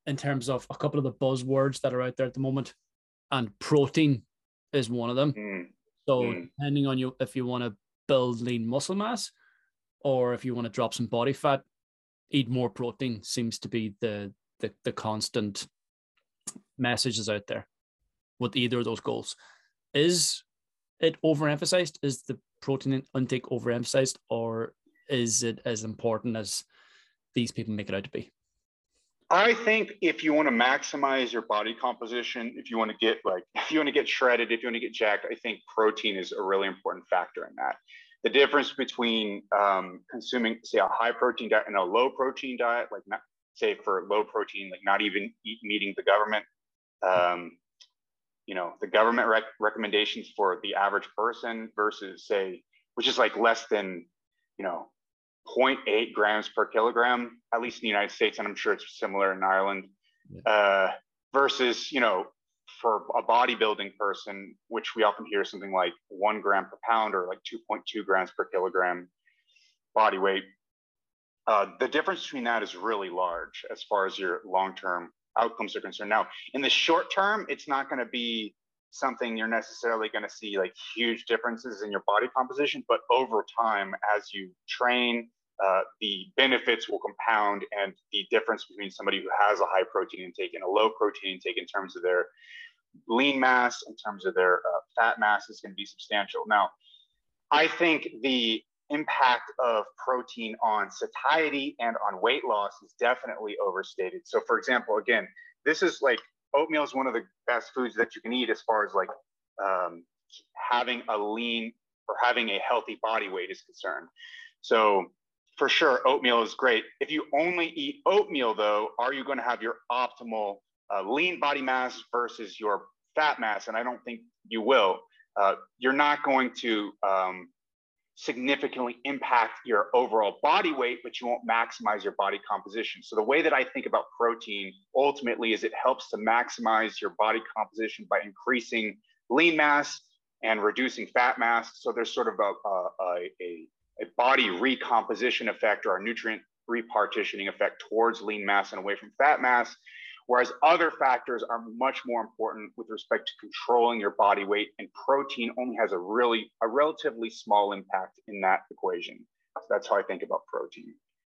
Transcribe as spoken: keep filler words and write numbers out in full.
in terms of a couple of the buzzwords that are out there at the moment, and protein is one of them. Mm. So Mm. depending on you, if you want to build lean muscle mass, or if you want to drop some body fat, eat more protein seems to be the the, the constant messages out there with either of those goals. Is it overemphasized? Is the protein intake overemphasized, or is it as important as these people make it out to be? I think if you want to maximize your body composition, if you want to get like, if you want to get shredded, if you want to get jacked, I think protein is a really important factor in that. The difference between um, consuming, say, a high protein diet and a low protein diet, like not, say for low protein, like not even eat, meeting the government, um, you know, the government rec recommendations for the average person versus say, which is like less than, you know, zero point eight grams per kilogram, at least in the United States, and I'm sure it's similar in Ireland, yeah. uh, versus, you know, for a bodybuilding person, which we often hear something like one gram per pound or like two point two grams per kilogram body weight. Uh, the difference between that is really large as far as your long-term outcomes are concerned. Now, in the short term, it's not going to be something you're necessarily going to see like huge differences in your body composition, but over time, as you train, uh, the benefits will compound, and the difference between somebody who has a high protein intake and a low protein intake in terms of their lean mass, in terms of their uh, fat mass, is going to be substantial. Now, I think the impact of protein on satiety and on weight loss is definitely overstated. So for example, again, this is like, oatmeal is one of the best foods that you can eat as far as like um, having a lean or having a healthy body weight is concerned. So for sure, oatmeal is great. If you only eat oatmeal though, are you going to have your optimal uh, lean body mass versus your fat mass? And I don't think you will. Uh, you're not going to um, significantly impact your overall body weight, but you won't maximize your body composition. So the way that I think about protein ultimately is it helps to maximize your body composition by increasing lean mass and reducing fat mass. So there's sort of a, a, a, a body recomposition effect or a nutrient repartitioning effect towards lean mass and away from fat mass. Whereas other factors are much more important with respect to controlling your body weight, and protein only has a really, a relatively small impact in that equation. So that's how I think about protein.